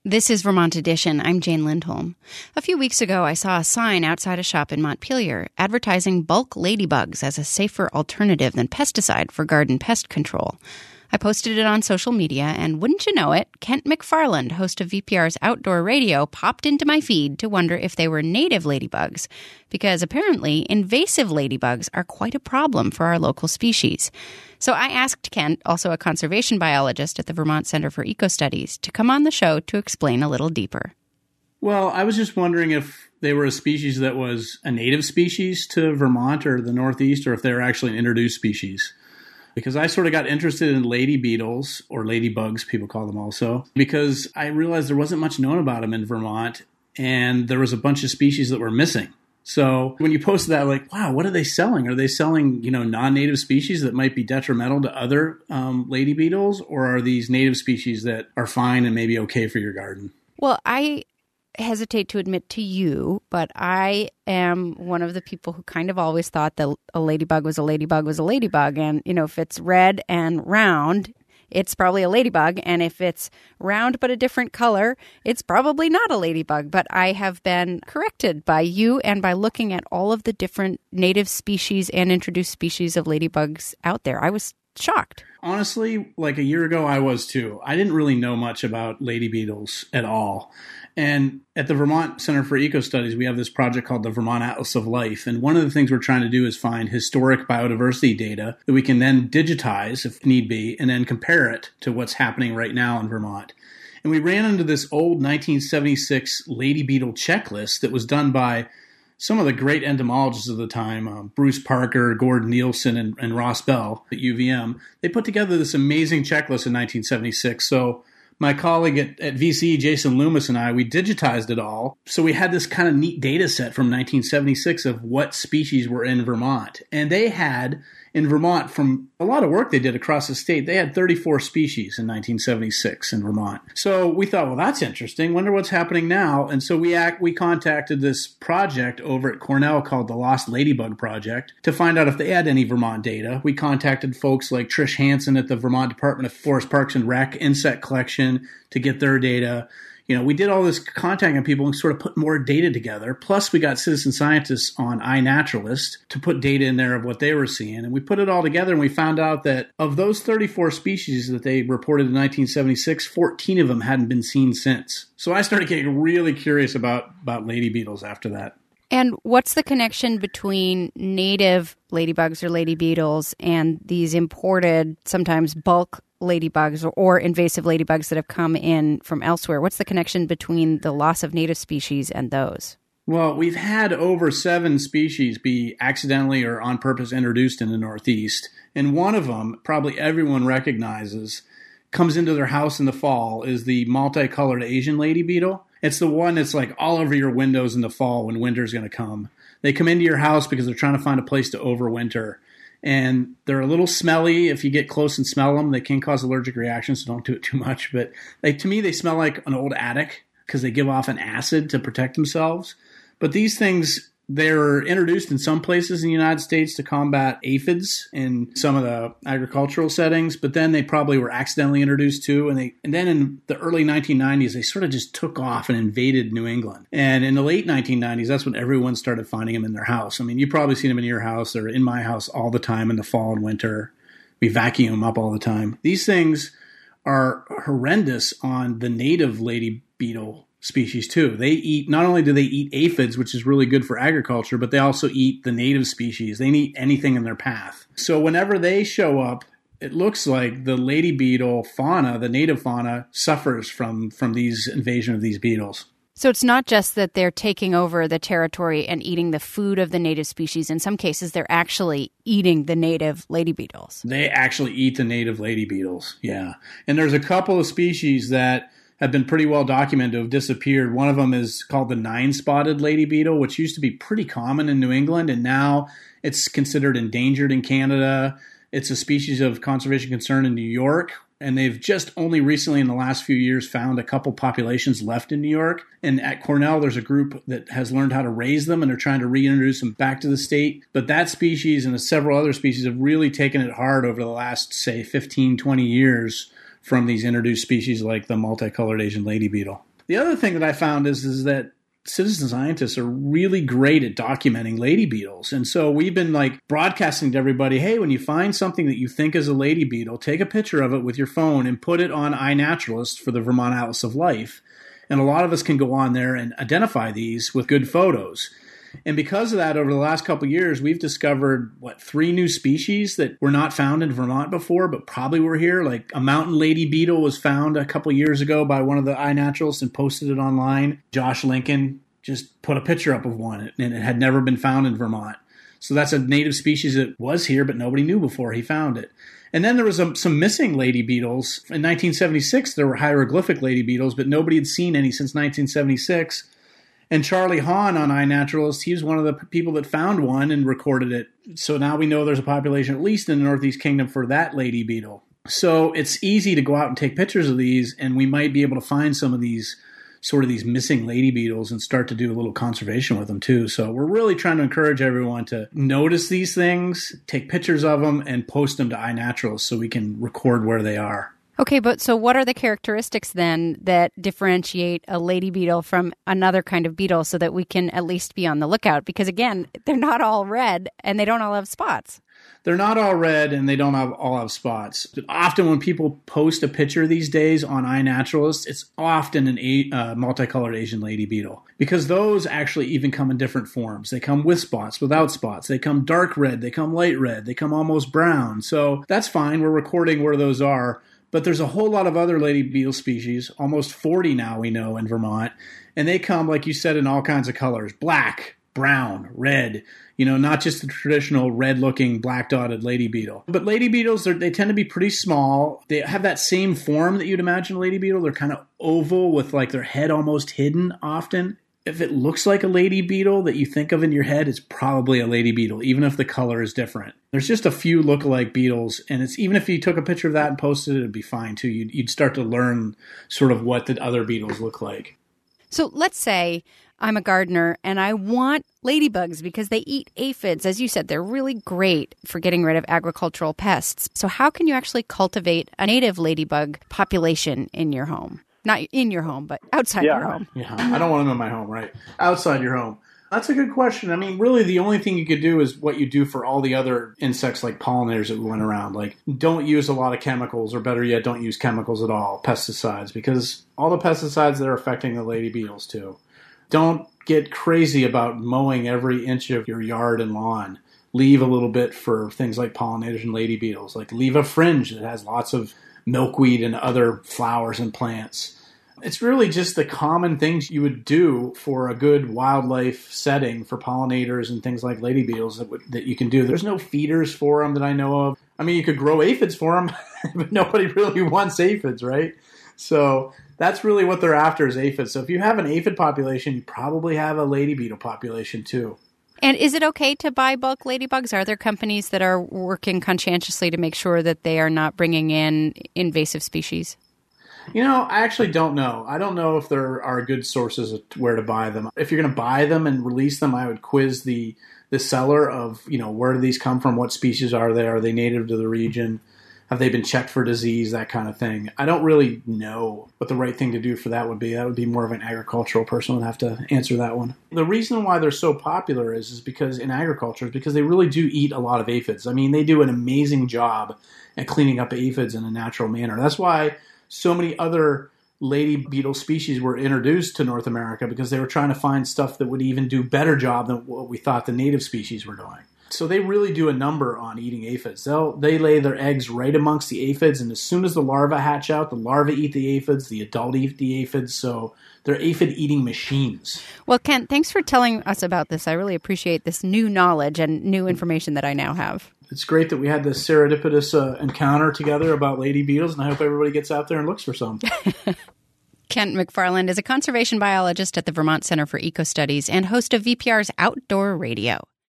This is Vermont Edition. I'm Jane Lindholm. A few weeks ago, I saw a sign outside a shop in Montpelier advertising bulk ladybugs as a safer alternative than pesticide for garden pest control. I posted it on social media, and wouldn't you know it, Kent McFarland, host of VPR's Outdoor Radio, popped into my feed to wonder if they were native ladybugs, because apparently invasive ladybugs are quite a problem for our local species. So I asked Kent, also a conservation biologist at the Vermont Center for Eco-Studies, to come on the show to explain a little deeper. Well, I was just wondering if they were a species that was a native species to Vermont or the Northeast, or if they were actually an introduced species. Because I sort of got interested in lady beetles, or ladybugs, people call them also, because I realized there wasn't much known about them in Vermont, and there was a bunch of species that were missing. So when you posted that, like, wow, what are they selling? Are they selling, non-native species that might be detrimental to other lady beetles, or are these native species that are fine and maybe okay for your garden? Well, I hesitate to admit to you, but I am one of the people who kind of always thought that a ladybug was a ladybug was a ladybug. And, if it's red and round, it's probably a ladybug. And if it's round but a different color, it's probably not a ladybug. But I have been corrected by you and by looking at all of the different native species and introduced species of ladybugs out there. I was shocked. Honestly, like a year ago, I was too. I didn't really know much about lady beetles at all. And at the Vermont Center for Eco-Studies, we have this project called the Vermont Atlas of Life. And one of the things we're trying to do is find historic biodiversity data that we can then digitize, if need be, and then compare it to what's happening right now in Vermont. And we ran into this old 1976 lady beetle checklist that was done by some of the great entomologists of the time, Bruce Parker, Gordon Nielsen, and Ross Bell at UVM. They put together this amazing checklist in 1976. So my colleague at VCE, Jason Loomis, and I, we digitized it all. So we had this kind of neat data set from 1976 of what species were in Vermont. And they had, in Vermont, from a lot of work they did across the state, they had 34 species in 1976 in Vermont. So we thought, well, that's interesting. Wonder what's happening now. And so we contacted this project over at Cornell called the Lost Ladybug Project to find out if they had any Vermont data. We contacted folks like Trish Hansen at the Vermont Department of Forest Parks and Rec Insect Collection to get their data. We did all this contacting people and sort of put more data together. Plus, we got citizen scientists on iNaturalist to put data in there of what they were seeing. And we put it all together and we found out that of those 34 species that they reported in 1976, 14 of them hadn't been seen since. So I started getting really curious about lady beetles after that. And what's the connection between native ladybugs or lady beetles and these imported, sometimes bulk ladybugs or invasive ladybugs that have come in from elsewhere? What's the connection between the loss of native species and those? Well, we've had over 7 species be accidentally or on purpose introduced in the Northeast. And one of them, probably everyone recognizes, comes into their house in the fall, is the multicolored Asian lady beetle. It's the one that's like all over your windows in the fall when winter's going to come. They come into your house because they're trying to find a place to overwinter. And they're a little smelly. If you get close and smell them, they can cause allergic reactions, so don't do it too much. But to me, they smell like an old attic because they give off an acid to protect themselves. But these things, they're introduced in some places in the United States to combat aphids in some of the agricultural settings, but then they probably were accidentally introduced too. And then in the early 1990s, they sort of just took off and invaded New England. And in the late 1990s, that's when everyone started finding them in their house. I mean, you've probably seen them in your house or in my house all the time in the fall and winter. We vacuum them up all the time. These things are horrendous on the native lady beetle species too. They eat, not only do they eat aphids, which is really good for agriculture, but they also eat the native species. They eat anything in their path. So whenever they show up, it looks like the lady beetle fauna, the native fauna, suffers from these invasion of these beetles. So it's not just that they're taking over the territory and eating the food of the native species. In some cases, they're actually eating the native lady beetles. They actually eat the native lady beetles, yeah. And there's a couple of species that have been pretty well documented to have disappeared. One of them is called the 9-spotted lady beetle, which used to be pretty common in New England, and now it's considered endangered in Canada. It's a species of conservation concern in New York, and they've just only recently in the last few years found a couple populations left in New York. And at Cornell, there's a group that has learned how to raise them, and they're trying to reintroduce them back to the state. But that species and several other species have really taken it hard over the last, say, 15, 20 years from these introduced species like the multicolored Asian lady beetle. The other thing that I found is that citizen scientists are really great at documenting lady beetles. And so we've been like broadcasting to everybody, hey, when you find something that you think is a lady beetle, take a picture of it with your phone and put it on iNaturalist for the Vermont Atlas of Life. And a lot of us can go on there and identify these with good photos. And because of that, over the last couple of years, we've discovered, 3 new species that were not found in Vermont before, but probably were here. Like a mountain lady beetle was found a couple of years ago by one of the iNaturalists and posted it online. Josh Lincoln just put a picture up of one, and it had never been found in Vermont. So that's a native species that was here, but nobody knew before he found it. And then there was some missing lady beetles. In 1976, there were hieroglyphic lady beetles, but nobody had seen any since 1976. And Charlie Hahn on iNaturalist, he was one of the people that found one and recorded it. So now we know there's a population, at least in the Northeast Kingdom, for that lady beetle. So it's easy to go out and take pictures of these, and we might be able to find some of these missing lady beetles and start to do a little conservation with them too. So we're really trying to encourage everyone to notice these things, take pictures of them, and post them to iNaturalist so we can record where they are. Okay, but so what are the characteristics then that differentiate a lady beetle from another kind of beetle so that we can at least be on the lookout? Because again, they're not all red and they don't all have spots. They're not all red and they don't all have spots. But often when people post a picture these days on iNaturalist, it's often a multicolored Asian lady beetle, because those actually even come in different forms. They come with spots, without spots. They come dark red, they come light red, they come almost brown. So that's fine. We're recording where those are. But there's a whole lot of other lady beetle species, almost 40 now we know in Vermont, and they come, like you said, in all kinds of colors: black, brown, red, not just the traditional red-looking black-dotted lady beetle. But lady beetles, they tend to be pretty small. They have that same form that you'd imagine a lady beetle. They're kind of oval with like their head almost hidden often. If it looks like a lady beetle that you think of in your head, it's probably a lady beetle, even if the color is different. There's just a few lookalike beetles, and it's even if you took a picture of that and posted it, it'd be fine too. You'd start to learn sort of what the other beetles look like. So let's say I'm a gardener and I want ladybugs because they eat aphids. As you said, they're really great for getting rid of agricultural pests. So how can you actually cultivate a native ladybug population in your home? Not in your home, but outside your home. Yeah, I don't want them in my home, right? Outside your home. That's a good question. I mean, really, the only thing you could do is what you do for all the other insects like pollinators that went around. Like, don't use a lot of chemicals, or better yet, don't use chemicals at all, pesticides, because all the pesticides that are affecting the lady beetles too. Don't get crazy about mowing every inch of your yard and lawn. Leave a little bit for things like pollinators and lady beetles. Like, leave a fringe that has lots of milkweed and other flowers and plants. It's really just the common things you would do for a good wildlife setting for pollinators and things like lady beetles that you can do. There's no feeders for them that I know of. I mean, you could grow aphids for them, but nobody really wants aphids, right? So that's really what they're after, is aphids. So if you have an aphid population, you probably have a lady beetle population too. And is it okay to buy bulk ladybugs? Are there companies that are working conscientiously to make sure that they are not bringing in invasive species? I actually don't know. I don't know if there are good sources of where to buy them. If you're going to buy them and release them, I would quiz the seller of, where do these come from? What species are they? Are they native to the region? Have they been checked for disease? That kind of thing. I don't really know what the right thing to do for that would be. That would be more of an agricultural person would have to answer that one. The reason why they're so popular is because in agriculture, is because they really do eat a lot of aphids. I mean, they do an amazing job at cleaning up aphids in a natural manner. That's why so many other lady beetle species were introduced to North America, because they were trying to find stuff that would even do better job than what we thought the native species were doing. So they really do a number on eating aphids. They lay their eggs right amongst the aphids, and as soon as the larvae hatch out, the larvae eat the aphids, the adult eat the aphids, so they're aphid-eating machines. Well, Kent, thanks for telling us about this. I really appreciate this new knowledge and new information that I now have. It's great that we had this serendipitous encounter together about lady beetles, and I hope everybody gets out there and looks for some. Kent McFarland is a conservation biologist at the Vermont Center for Eco Studies and host of VPR's Outdoor Radio.